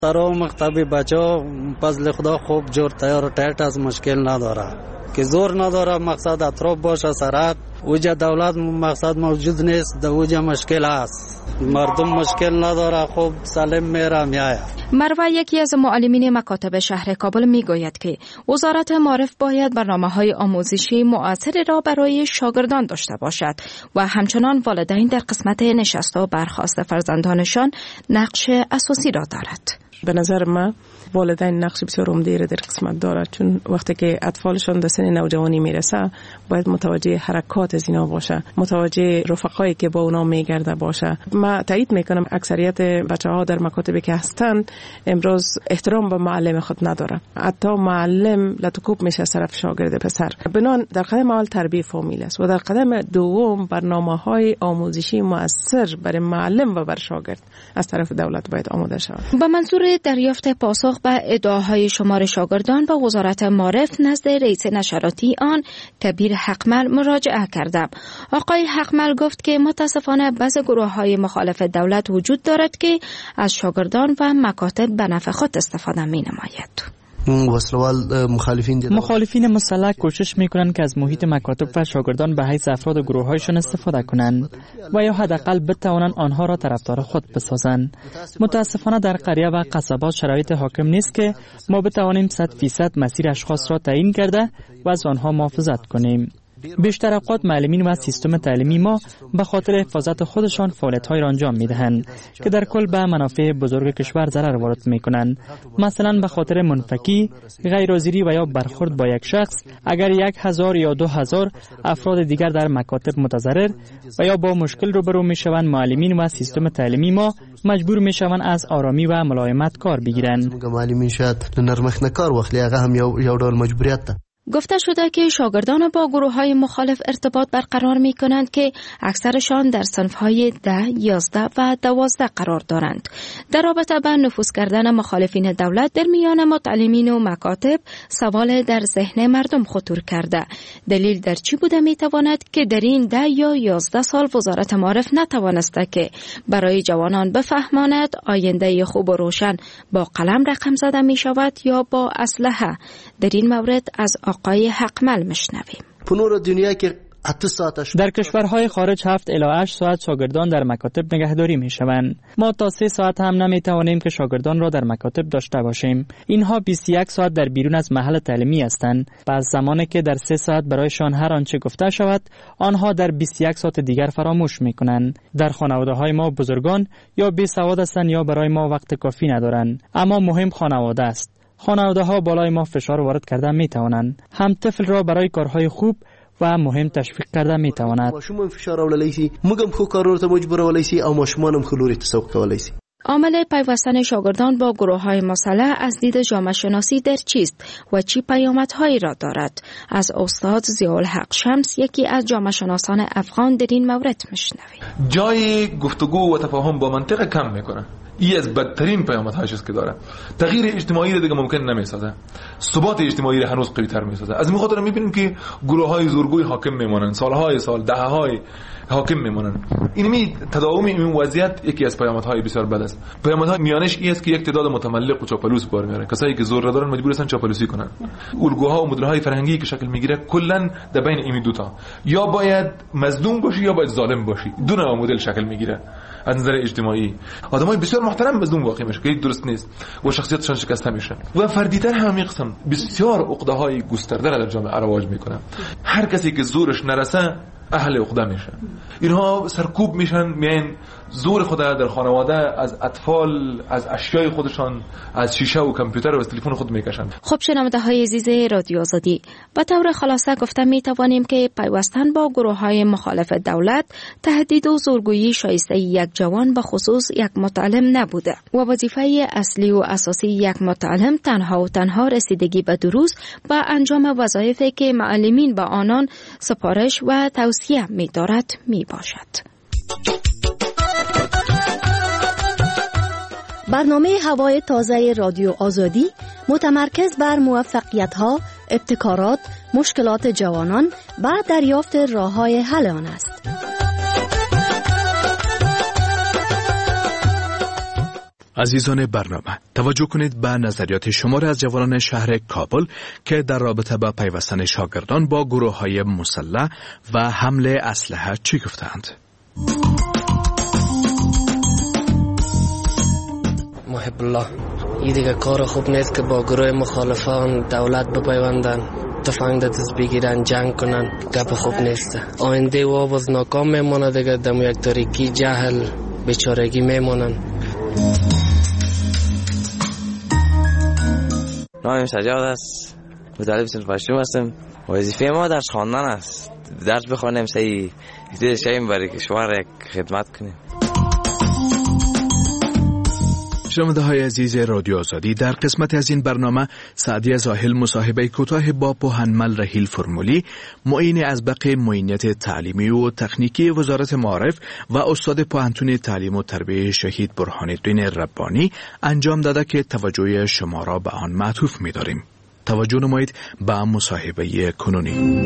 سرا مکتبی بچه فضل خدا خوب جور تیار و تایت از مشکل نداره که زور نداره، مقصد اطراف باشه سرعت. اوجا دولت مقصد موجود نیست، در اوجا مشکل هست، مردم مشکل نداره، خوب سالم میره میآید. مروه یکی از معلمین مکاتب شهر کابل میگوید که وزارت معارف باید برنامه‌های آموزشی مؤثری را برای شاگردان داشته باشد و همچنان والدین در قسمت نشست و برخاست فرزندانشان نقش اساسی را دارد. به نظر من والدین نقش بسیار عمده را در قسمت دارد، چون وقتی که اطفالشان در سن نوجوانی میرسه باید متوجه حرکات از اینا باشه، متوجه رفقایی که با اونا میگرده باشه. من تایید میکنم اکثریت بچه‌ها در مکاتبی که هستند امروز احترام به معلم خود نداره، حتی معلم لطکوب میشه طرف شاگرد پسر. بنان در قدم اول تربیت فامیل است و در قدم دوم برنامه‌های آموزشی مؤثر برای معلم و بر شاگرد از طرف دولت باید آماده شود. با منظور دریافت پاسخ به ادعاهای شمار شاگردان به وزارت معارف نزد رئیس نشراتی آن کبیر حقمل مراجعه کردم. آقای حقمل گفت که متاسفانه بعضی گروه‌های مخالف دولت وجود دارد که از شاگردان و مکاتب به نفع خود استفاده می‌نماید. مخالفین مسلح کوشش میکنند که از محیط مکاتب و شاگردان به حیث افراد و گروه‌هایشان استفاده کنند و یا حداقل بتوانند آنها را طرفدار خود بسازند. متاسفانه در قریه و قصبات شرایط حاکم نیست که ما بتوانیم 100% مسیر اشخاص را تعیین کرده و از آنها محافظت کنیم. بیشتر اوقات معلمین و سیستم تعلیمی ما به خاطر حفاظت خودشان فعالیت‌های را انجام می‌دهند که در کل به منافع بزرگ کشور ضرر وارد می‌کنند. مثلا به خاطر منفکی، غیرحاضری و یا برخورد با یک شخص اگر 1000 یا 2000 افراد دیگر در مکاتب متضرر و یا با مشکل روبرو می‌شوند، معلمین و سیستم تعلیمی ما مجبور می‌شوند از آرامی و ملایمت کار بگیرند. معلمین شاید نرمخ نکار وخت هغه هم یو ډول مجبوریت ده. گفته شده که شاگردان با گروه‌های مخالف ارتباط برقرار می‌کنند که اکثرشان در صنف‌های 10، 11 و 12 قرار دارند. در رابطه با نفوذ کردن مخالفین دولت در میان متعلمین و مکاتب سوال در ذهن مردم خطور کرده. دلیل در چی بوده می‌تواند که در این 10 یا 11 سال وزارت معارف نتوانسته که برای جوانان بفهماند آینده خوب و روشن با قلم رقم زده می‌شود یا با اسلحه؟ در این مورد از آقای حقمل مشنویم. در کشورهای خارج 7 الی 8 ساعت شاگردان در مکاتب نگهداری می شوند. ما تا 3 ساعت هم نمی توانیم که شاگردان را در مکاتب داشته باشیم. اینها 21 ساعت در بیرون از محل تعلیمی هستند. پس زمانی که در 3 ساعت برایشان هر آنچه گفته شود، آنها در 21 ساعت دیگر فراموش می کنند. در خانواده های ما بزرگان یا بی سواد هستند یا برای ما وقت کافی ندارند. اما مهم خانواده است. خانواده ها بالای ما فشار وارد کرده می توانند. هم طفل را برای کارهای خوب و مهم تشویق کرده می تواند. ماشومان فشار راولای شي، موږ هم خو کارونو ته مجبورولای شي او ماشومان هم خو لوري ته سوق کولای شي. عامل پیوستن شاگردان با گروه‌های مسلح از دید جامعه شناسی در چیست و چی پیامدهایی را دارد؟ از استاد ضیاءالحق شمس، یکی از جامعه شناسان افغان، در این مورد میشنویم. جای گفتگو و تفاهم با منطق کم میکنه. این از بدترین پیامدهاش است که داره. تغییر اجتماعی را دیگه ممکن نمیسازه. ثبات اجتماعی را هنوز قوی‌تر میسازه. از این خاطر میبینیم که گروه‌های زورگوی حاکم میمونن، سالهای سال، دهه‌های حاکم میمونن. این تداوم این وضعیت یکی از پیامدهای بسیار بد است. پیامدها میانش این است که یک تعداد متملق و چاپلوس بار میاره. کسایی که زور دارن مجبور هستن چاپلوسی کنن. الگوها و مدل‌های فرهنگی که شکل میگیره کلا در بین این دو تا یا باید مظلوم باشی یا باید ظالم باشی. دو نوع مدل شکل میگیره. از نظر اجتماعی آدمای بسیار محترم مظلوم واقع میشه که درست نیست و شخصیتشان شکسته میشه و فردیتر همین قسم بسیار عقده‌های گسترده را در جامعه رواج میکنه. هر کسی که زورش نرسه اهل عقده میشه. اینها سرکوب میشن، میان زور خود در خانواده از اطفال، از اشیای خودشان، از شیشه و کامپیوتر و از تلفن خود میکشن. خب شنونده‌های عزیز رادیو آزادی، به طور خلاصه گفته میتوانیم که پیوستن با گروه‌های مخالف دولت تهدید و زورگویی شایسته یک جوان به خصوص یک متعلم نبوده و وظیفه اصلی و اساسی یک متعلم تنها و تنها رسیدگی به دروس و انجام وظایفی که معلمین به آنان سپارش و توصیه می‌دارد میباشد. برنامه هوای تازه رادیو آزادی متمرکز بر موفقیت‌ها، ابتکارات، مشکلات جوانان و دریافت راه‌های حل آن است. عزیزان برنامه، توجه کنید به نظریات شماری از جوانان شهر کابل که در رابطه با پیوستن شاگردان با گروه‌های مسلح و حمله اسلحه چی گفتند. محب الله، این دیگه کار خوب نیست که با گروه مخالفان دولت بپیوندن، تفنگ دست بگیرن، جنگ کنن. گپ خوب نیست. آینده و باز ناکام میمونه دیگه، دم یک تاریکی، جهل، بیچارگی میمونن. نامم سجاد است، مدرس صنف پشتم هستم. وظیفه ما درس خواندن است. درس بخوانیم صحیح دیدیم برای کشور یک خدمت کنیم. شنونده های عزیز رادیو آزادی، در قسمت از این برنامه سعدی زاهل مصاحبه کوتاه با پوهنمل رحیل فرمولی، معین ازبق معینیت تعلیمی و تکنیکی وزارت معارف و استاد پوهنتون تعلیم و تربیت شهید برهان الدین ربانی انجام داده که توجه شما را به آن معطوف می‌داریم. توجه نمایید به مصاحبه کنونی.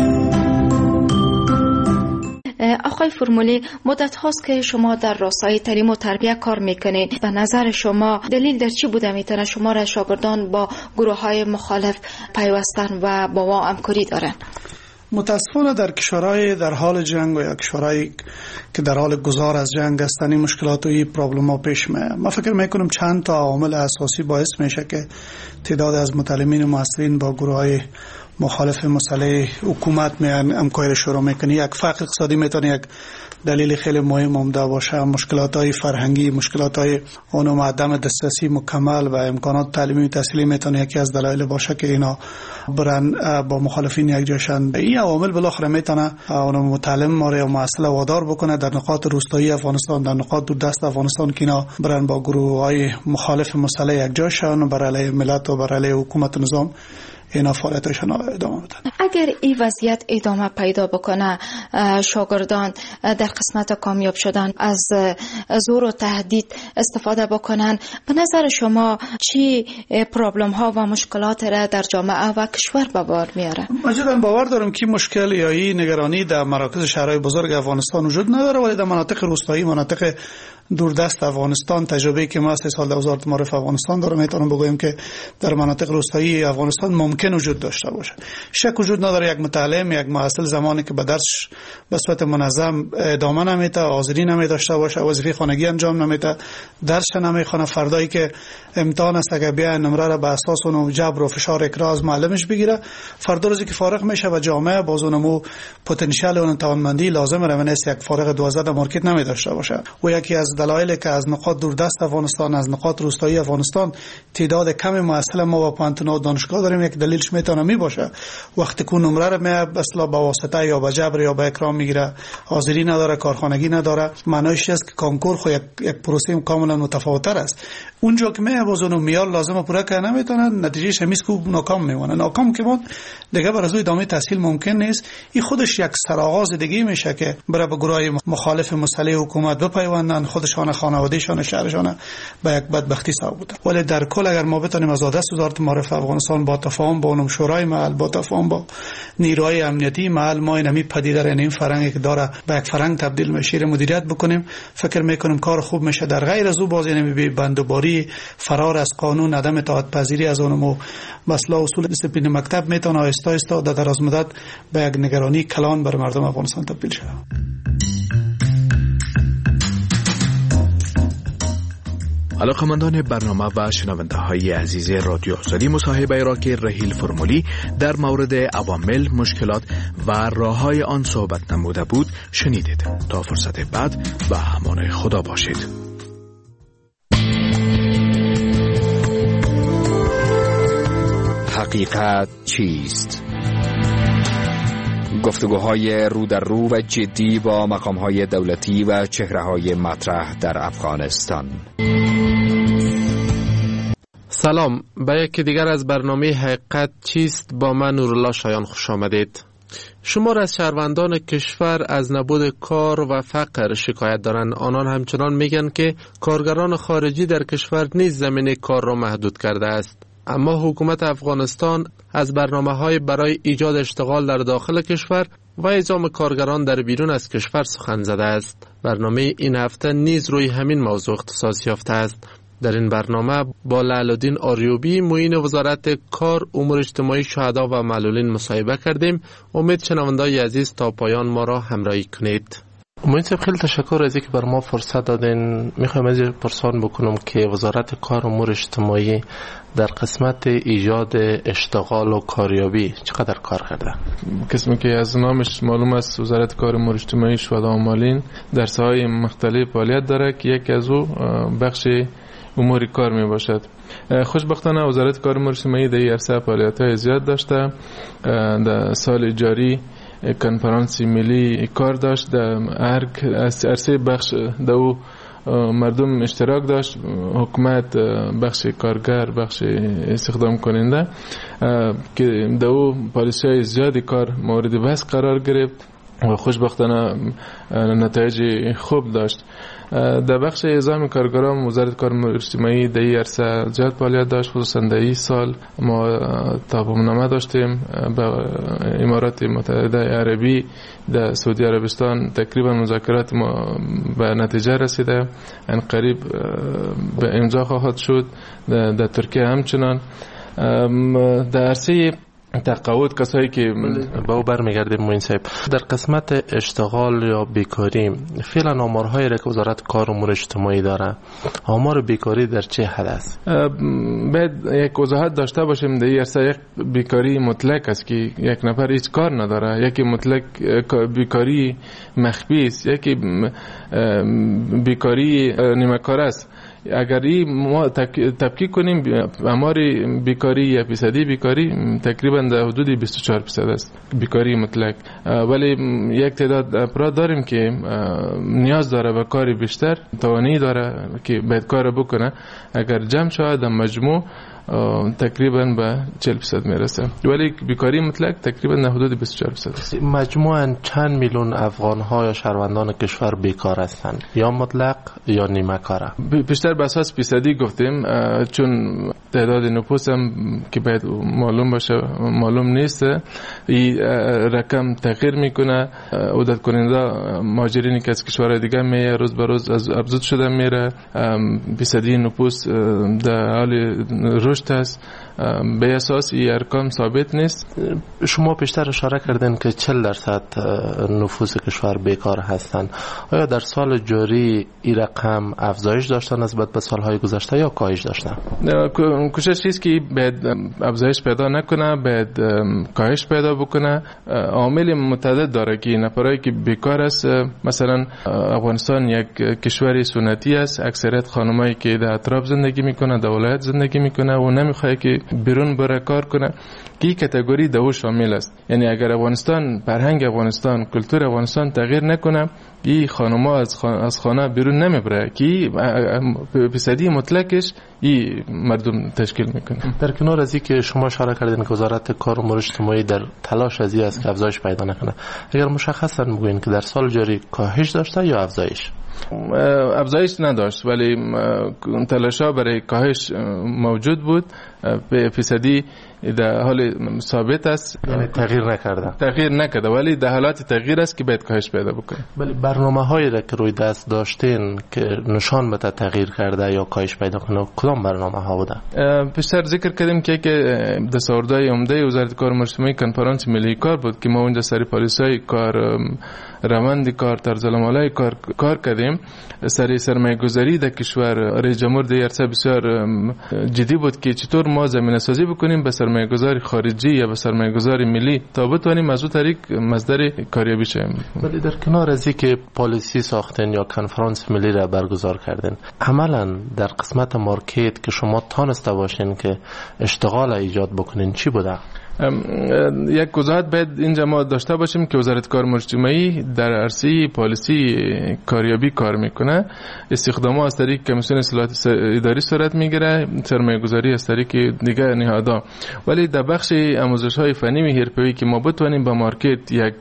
آقای فرمولی، مدت هاست که شما در راستای تعلیم و تربیت کار میکنید. به نظر شما دلیل در چی بوده میتونه شما را شاگردان با گروه های مخالف پیوستن و با ما همکاری دارن؟ متاسفانه در کشورهای در حال جنگ و یا کشورهایی که در حال گذار از جنگ هستند این مشکلات و این پرابلم ها پیش میاد. من فکر میکنم چند تا عامل اساسی باعث میشه که تعداد از متعلمین و مؤثرین با گروه های مخالف مسئله حکومت میان همکاری شروع میکنه. یک فقر اقتصادی میتونه یک دلیل خیلی مهم عمده باشه. مشکلات های فرهنگی، مشکلات های اونم عدم دسترسی مکمل و امکانات تعلیمی و تحصیلی میتونه یکی از دلایل باشه که اینا برن با مخالفین یک جاشن. این عوامل بالاخره میتونه اونم متعلم ماره و مسئله وادار بکنه در نقاط روستایی افغانستان، در نقاط دوردست افغانستان که اینا برن با گروه های مخالف مسئله یک جاشن و برای ملت و برای حکومت و نظام اینا فعالیتشون ادامه بدن. اگر این وضعیت ادامه پیدا بکنه، شاگردان در قسمت کامیاب شدن از زور و تهدید استفاده بکنن، به نظر شما چی پرابلم ها و مشکلات را در جامعه و کشور به بار میاره؟ من باور دارم که مشکل یا این نگرانی در مراکز شهرهای بزرگ افغانستان وجود نداره، ولی در مناطق روستایی، مناطق دوردست افغانستان، تجربه‌ای که ما از سال 2000 معرف افغانستان دارم، میتونم بگویم که در مناطق روستایی افغانستان ممکن وجود داشته باشه. شک وجود نداره یک متعلم، یک محصل زمانی که به درس به صورت منظم ادامه نمیده، حاضری نمیداشته باشه، وظیفه خانگی انجام نمیده، درس نمیخونه، فردایی که امتحان است اگه بیا نمره را به اساس اون جبر و فشار اکراه از معلمش بگیره، فردا روزی که فارغ میشه و جامعه باز اونمو پتانسیل اون توانمندی لازم رو نیست یک فارغ 12 مارکت نمیداشته باشه. و یکی از دلایلی که از نقاط دوردست افغانستان، از نقاط روستایی افغانستان تعداد کم محصل ما با پانتون و دانشگاه داریم، یک دلیلش میتونه می باشه وقتی که نمره رو می اصلا با واسطه یا با جبر یا با اکرام میگیره، حاضری نداره، کارخانگی نداره، معنیش است که کنکور خو یک پروسه کاملا متفاوت‌تر است. اونجا که میوازونو میار لازمه پورا کنه نمیتونن، نتیجهش همیشه کو ناکام میمونه. ناکام که بود دیگه بر از ادامه تحصیل ممکن نیست. این خودش یک سرآغاز دیگه میشه که برای گروهای مخالف مسئله حکومت بپیوندن، خودشان، خانوادهشان، شهرشان به یک بدبختی سبب. ولی در کل اگر ما بتونیم از دست وزارت معارف افغانستان با تفاهم با اونم شورای محل، با تفاهم با نیروهای امنیتی محل، ما اینمی پدیده را، این فرهنگی که داره به یک فرهنگ تبدیل میشه مدیریت بکنیم، فکر میکنم کار خوب میشه. در غیر از او باز اینمی بندوباری، فرار از قانون، عدم اطاعت پذیری از اونم مثلا اصول دیسپلین مکتب میتونه آهسته آهسته در دراز مدت به یک نگرانی کلان بر مردم افغانستان تبدیل شود. علاقمندان برنامه و شنونده های عزیز رادیو آزادی، مصاحبه را که رحیل فرمولی در مورد عوامل، مشکلات و راه‌های آن صحبت نموده بود شنیدید. تا فرصت بعد به امان خدا باشید. حقیقت چیست؟ گفتگوهای رو در رو و جدی با مقام‌های دولتی و چهره‌های مطرح در افغانستان. سلام، به یکی دیگر از برنامه حقیقت چیست با من نورالله شایان خوش آمدید. شمار از شهروندان کشور از نبود کار و فقر شکایت دارند. آنان همچنان میگن که کارگران خارجی در کشور نیز زمینه کار را محدود کرده است. اما حکومت افغانستان از برنامه‌های برای ایجاد اشتغال در داخل کشور و اعزام کارگران در بیرون از کشور سخن زده است. برنامه این هفته نیز روی همین موضوع اختصاص یافته است. در این برنامه با لعلالدین آریوبی معین وزارت کار، امور اجتماعی، شهدا و معلولین مصاحبه کردیم. امید شنوندگان عزیز تا پایان ما را همراهی کنید. معین صاحب خیلی تشکر از اینکه بر ما فرصت دادین. میخوایم از پرسان بکنم که وزارت کار و امور اجتماعی در قسمت ایجاد اشتغال و کاریابی چقدر کار کرده؟ قسمی که از نامش معلوم است وزارت کار و امور اجتماعی شهدا و معلولین در ساحه‌های مختلف فعالیت داره که یکی از او بخش امور کار می باشد. خوشبختانه وزارت کار و امور اجتماعی در این عرصه فعالیت‌های زیاد داشته. در سال جاری کنفرانس ملی کار داشت، در هر عرصه بخش دو مردم اشتراک داشت، حکومت، بخش کارگر، بخش استخدام کننده که دو پالیسی‌های زیادی کار مورد بحث قرار گرفت و خوشبختانه نتایج خوب داشت. در بخش اعزام کارگران وزارت کار و امور اجتماعی در این عرصه زیاد فعالیت داشت. خصوصا در این سال ما تفاهم‌نامه داشتیم با امارات متحده عربی، در سعودی عربستان تقریبا مذاکرات ما به نتیجه رسیده، ان قریب به امضا خواهد شد. در ترکیه همچنان. در عرصه تقاعد کسایی که با او برمیگردیم معین صاحب، در قسمت اشتغال یا بیکاری فعلا آمارهایی را که وزارت کار و امور اجتماعی داره، آمار بیکاری در چه حد است؟ باید یک وضاحت داشته باشیم در این عرصه. یک بیکاری مطلق است که یک نفر هیچ کار نداره، یکی مطلق بیکاری مخفی است، یکی بیکاری نیمه کار است. اگر ما تفکیک کنیم آمار بیکاری یا فیصدی بیکاری تقریبا در حدود 24% است بیکاری مطلق، ولی یک تعداد افراد داریم که نیاز داره به کار بیشتر، توانایی داره که باید کار بکنه. اگر جمع شود در مجموع تقریبا به 40% میرسه، ولی بیکاری مطلق تقریبا در حدود 24% است. مجموعاً چند میلیون افغان ها یا شهروندان کشور بیکار هستند، یا مطلق یا نیمه کاره؟ بیشتر به اساس فیصدی گفتیم، چون تعداد نفوس هم که باید معلوم باشه معلوم نیست. این رقم تغییر میکنه. عدت کننده مهاجرینی که از کشورهای دیگه میه روز به روز از افزود شده میره. فیصدی نفوس در حال رشد است. به اساس این ارقام ثابت نیست. شما پیشتر اشاره کردین که 40% نفوس کشور بیکار هستند. آیا در سال جاری این رقم افزایش داشتن نسبت به سالهای گذشته یا کاهش داشتن؟ کوشش است که باید افزایش پیدا نکنه، باید کاهش پیدا بکنه. عامل متعدد داره که نفرایی که بیکار است، مثلا افغانستان یک کشور سنتی است، اکثریت خانمایی که در اطراف زندگی میکنه، در ولایت زندگی میکنه و نمیخواد که بیرون بره کار کنه، که این کاتگوری دو شامل است. یعنی اگر افغانستان، فرهنگ افغانستان، کلتور افغانستان تغییر نکنه، این خانم‌ها از خانه بیرون نمیبره، که فیصدی مطلقش این مردم تشکیل میکنه. در کنار از این که شما اشاره کردین که وزارت کار و امور اجتماعی در تلاش از این است که افزایش پیدا نکنه، اگر مشخصا بگوین که در سال جاری کاهش داشته یا افزایش؟ افزایش نداشت، ولی تلاش‌ها برای کاهش موجود بود. به فیصدی در حال ثابت است، یعنی تغییر نکرده، ولی در حالات تغییر است که باید کاهش پیدا بکنه. ولی برنامه‌هایی را که روی دست داشتین که نشان بده تغییر کرده یا کاهش پیدا کنه، کدام برنامه‌ها بوده؟ پیشتر ذکر کردیم که دستاوردهای عمده وزارت کار و امور اجتماعی کنفرانس ملی کار بود که ما اونجا سری پالیسی‌های کار، روند کار، طرز العمل کار کردیم. سری سرمایه‌گذاری در کشور رئیس جمهور در عرصه بسیار جدی بود که چطور ما زمینه‌سازی بکنیم به سرمایه‌گذاری خارجی یا به سرمایه‌گذاری ملی تا بتوانیم از اون طریق مصدر کاریابی شیم. ولی در کنار از اینکه پالیسی ساختن یا کنفرانس ملی را برگزار کردن، عملاً در قسمت مارکت که شما تانسته باشین که اشتغال ایجاد بکنین چی بوده؟ یک وضاحت باید اینجا ما داشته باشیم که وزارت کار و امور اجتماعی در عرصه پالیسی کاریابی کار میکنه. استخدام از طریق کمیسیون اصلاحات اداری صورت میگیره، سرمایه گذاری از طریق دیگه نهادها. ولی در بخش آموزش های فنی و حرفه‌ای که ما بتوانیم با مارکت یک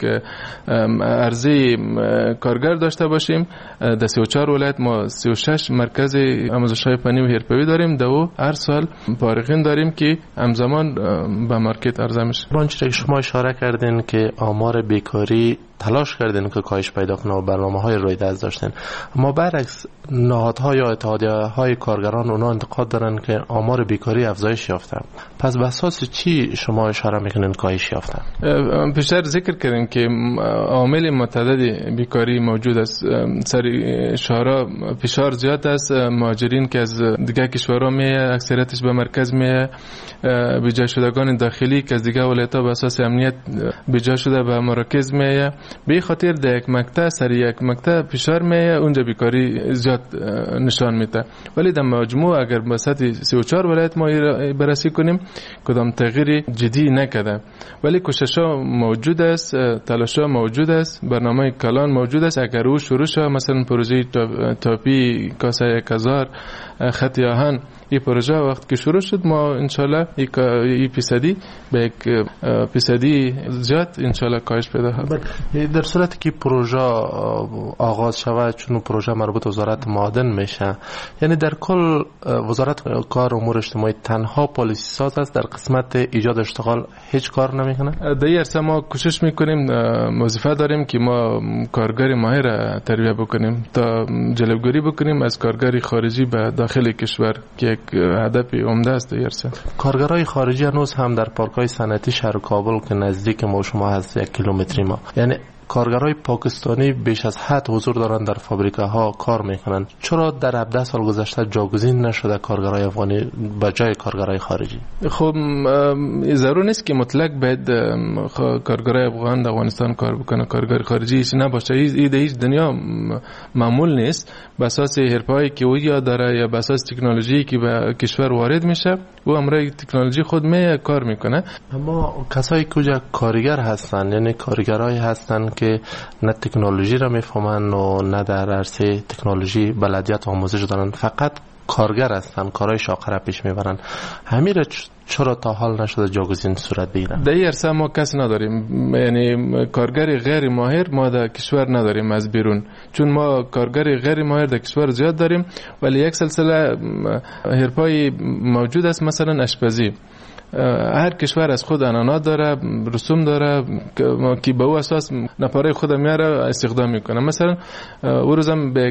عرضه کارگر داشته باشیم، در 34 ولایت ما 36 مرکز آموزش های فنی و حرفه‌ای داریم. دو هر سال فارغین داریم که همزمان با مارکت با آنچه که شما اشاره کردین که آمار بیکاری تلاش کردین که کاهش پیدا کنه و برنامه‌های رویداد داشتین، اما برعکس نهادها یا اتحادیه‌های کارگران اونا انتقاد دارن که آمار بیکاری افزایش یافته. پس به اساس چی شما اشاره میکنین کاهش یافته؟ پیشتر ذکر کردیم که عامل متعدد بیکاری موجود است. سر شهرها فشار زیاد است، مهاجرین که از دیگه کشورها میه اکثریتش به مرکز میه، بیجا شدگان داخلی که از دیگه ولایت‌ها به اساس امنیت بیجا شده به مراکز میه، به خاطر در یک مقطع سر یک مقطع فشار میه، اونجا بیکاری زیاد نشان میده. ولی در مجموع اگر به سطح 34 ولایت ما بررسی کنیم کدام تغییری جدی نکرده، ولی کوشش‌ها موجود است، تلاش‌ها موجود است، برنامه کلان موجود است. اگر او شروع شد مثلا پروژه تاپی کاسه 1000 خط آهن، این پروژه وقت که شروع شد ما انشالله این فیصدی به یک فیصدی زیاد انشالله کاهش پیدا خواهد. در صورتی که پروژه آغاز شود، چون پروژه مربوط به وزارت معادن میشه، یعنی در کل وزارت کار و امور اجتماعی تنها پالیسی ساز است، در قسمت ایجاد اشتغال هیچ کار نمیکنه؟ در این عرصه ما کوشش میکنیم، وظیفه داریم که ما کارگر ماهر تربیت بکنیم تا جلبگیری بکنیم از کارگر خارجی به داخل کشور که یک هدف عمده است. در عرصه کارگرای خارجی هنوز هم در پارک‌های صنعتی شهر کابل که نزدیک ما شما هست 1 کیلومتری ما، یعنی کارگرای پاکستانی بیش از حد حضور دارن در فابریکاها کار میکنن. چرا در 17 سال گذشته جاگزین نشده کارگرای افغانی به جای کارگرای خارجی؟ خب ضرور نیست که مطلق باید کارگرای افغان در افغانستان کار بکنه، کارگر خارجی هیچ نباشه. این در هیچ دنیا معمول نیست. به اساس حرفه‌ای که او یا داره یا به اساس تکنولوژی که به کشور وارد میشه او امروز تکنولوژی خود می کار میکنه. اما کسایی که کارگر هستن، یعنی کارگرای هستن که نه تکنولوژی را میفهمن و نه در عرصه تکنولوژی بلدیت آموزش دارن، فقط کارگر هستن، کارهای شاقه را پیش میبرن، همین چرا تا حال نشده جاگزین صورت بگیره؟ در این عرصه ما کس نداریم، یعنی کارگر غیر ماهر ما در کشور نداریم از بیرون، چون ما کارگر غیر ماهر در کشور زیاد داریم، ولی یک سلسله حرفه‌ای موجود است، مثلا آشپزی. هر کشور از خود عنعنات داره، رسوم داره که به او اساس نفره خود میاره استخدام میکنه. مثلا او روزم به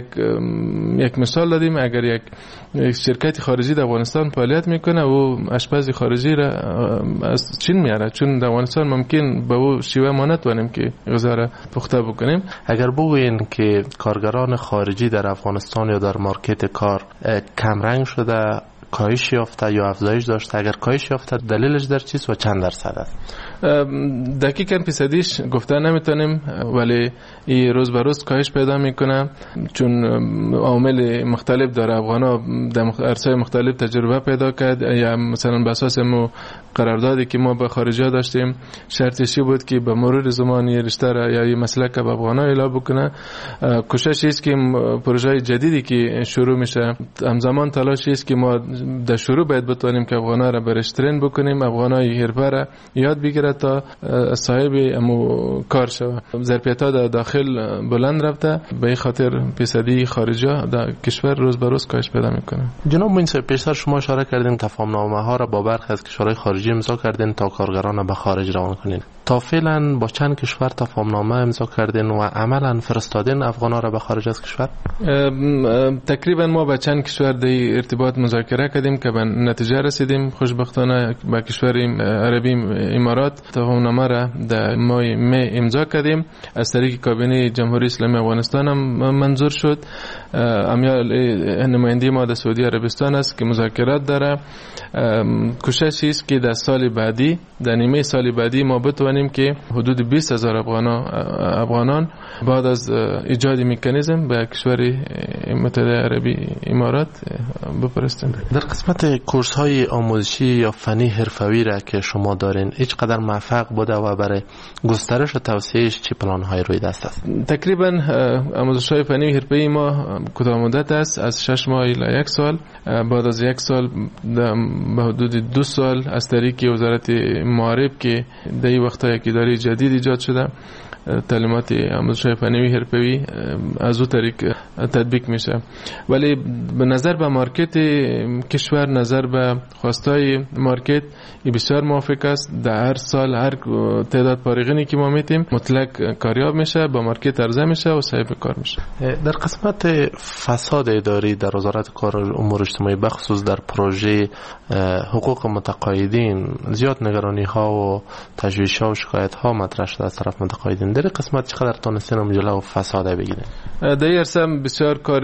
یک مثال دادیم، اگر یک شرکت خارجی در افغانستان فعالیت میکنه و آشپز خارجی را از چین میاره، چون در افغانستان ممکن به او شیوه ما نتوانیم که غذا را پخته بکنیم. اگر بگوین که کارگران خارجی در افغانستان یا در مارکت کار کم رنگ شده، کاهش یافته یا افزایش داشته، اگر کاهش یافته دلیلش در چیست و چند درصد است؟ دقیقاً فیصدیش گفته نمیتونیم، ولی این روز به روز کاهش پیدا میکنه، چون عوامل مختلف داره. افغانا در عرصه مختلف تجربه پیدا کرد، یا مثلا به اساس قراردادی که ما با خارجی ها داشتیم شرطشی بود که به مرور زمان رشته را یا این مسئله که به افغانا اعلام بکنه. کوششی است که پروژه جدیدی که شروع میشه همزمان تلاشی است که ما در شروع باید بتونیم که افغانا را برش ترین بکنیم، افغانای حرفه را یاد بگیره تا صاحب کار شود. ظرفیت‌ها در داخل بلند رفته، به این خاطر فیصدی خارجی در کشور روز به روز کاهش پیدا میکنه. جناب مهندس، پیشتر شما اشاره کردین تفاهم‌نامه ها را با برخی از کشورهای خارجی امضا کردین تا کارگران را به خارج روان کنین. تا فعلا با چند کشور تفاهم‌نامه امضا کردین و عملاً فرستادین افغانا را به خارج از کشور؟ تقریبا ما با چند کشور در ارتباط مذاکره کردیم که به نتیجه رسیدیم. خوشبختانه با کشور عربی امارات تفاهم‌نامه را در ماه می امضا کردیم، از طریق کابینه جمهوری اسلامی افغانستان هم منظور شد. امیال نماینده ما در سعودی عربستان است که مذاکرات داره. کوششی است که در سال بعدی، در نیمه سال بعدی ما بتوانیم که حدود 20,000 افغانان بعد از ایجاد مکانیزم به کشور متحده عربی امارات بفرستیم. در قسمت کورس های آموزشی یا فنی حرفوی را که شما دارین هیچ قدر موفق بوده و برای گسترش و توسعهش چه پلان های روی دست است؟ تقریبا آموزش های فنی حرفه‌ای ما کوتاه مدت است، از 6 ماه الی 1 سال. بعد از 1 سال به حدود 2 سال از طریق وزارت معارف که در این وقتا یک اداره جدید ایجاد شده تعلیمات آموزش فنی حرفه‌ای از اون طریق تطبیق میشه. ولی به نظر به مارکت کشور، نظر به خواستای مارکت بسیار موافق است. در هر سال هر تعداد فارغینی که ما میتیم مطلق کاریاب میشه، با مارکت عرضه میشه و صاحب کار میشه. در قسمت فساد اداری در وزارت کار و امور اجتماعی بخصوص در پروژه حقوق متقاعدین زیاد نگرانی ها و تشویش ها و شکایت ها مطرح شده از طرف متقاعدین. در قسمت چقدر تونستین جلو فساد بگیرین؟ در این عرصه بسیار کار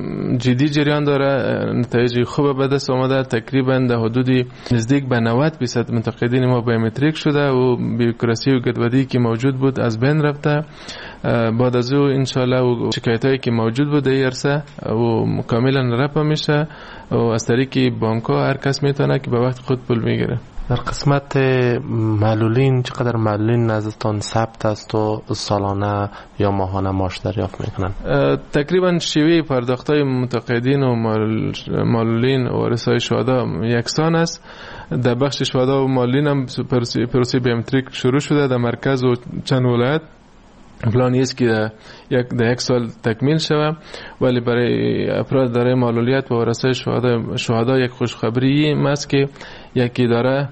جدی جریان داره، نتایج خوب به دست آمده. تقریبا در حدود نزدیک به 90% متقاعدین ما بایومتریک شده و بیروکراسی و گدودی که موجود بود از بین رفته. بعد از او انشالله و شکایتایی که موجود بود در این عرصه و کاملا رفع میشه و از طریق بانک ها هر کس میتونه که به وقت خود پول میگیره. در قسمت معلولین چقدر معلولین نزدتان ثبت است و سالانه یا ماهانه معاش دریافت میکنن؟ تقریبا شیوه پرداختای متقاعدین و معلولین و وارثای شهدا یکسان است. در بخش شهدا و معلولین هم پروسه بیومتریک شروع شده در مرکز و چند ولایت. پلانی است که در یک سال تکمیل شود، ولی برای افراد دارای معلولیت و ورثه شهدا یک خوشخبری است که یک اداره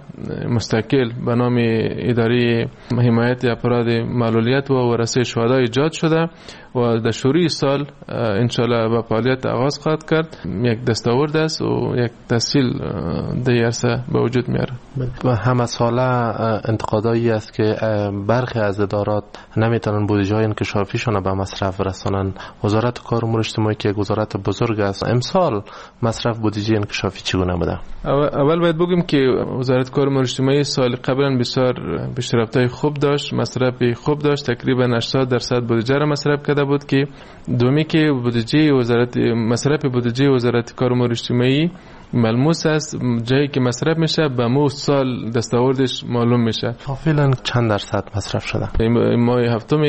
مستقل به نام اداره حمایت افراد معلولیت و ورثه شهدا ایجاد شده و در شروع سال انشالله به فعالیت آغاز خواهد کرد. یک دستاورد است و یک تسهیل در عرصه به وجود میاره. و همه ساله انتقادایی است که برخی از ادارات نمیتونن بودجه های انکشافیشون به مصرف برسانن. وزارت کار و امور اجتماعی که یک وزارت بزرگ است، امسال مصرف بودجه انکشافی چگونه بوده؟ اول باید بگیم که وزارت کار و امور اجتماعی سال قبلا بسیار پیشرفت‌های خوب داشت، مصرف خوب داشت. تقریبا 80% بودجه را مصرف کرده بود. که دومی که بودجه وزارت مصرف بودجه وزارت کار و امور اجتماعی ملموس است، جایی که مصرف میشه به مو سال دستاوردش معلوم میشه. فعلا چند درصد مصرف شده؟ این ماه هفتم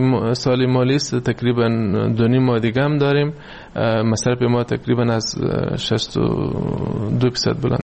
سال مالی است، تقریبا 2.5 ماه دیگه هم داریم. مصرف ما تقریبا از 62% بلند.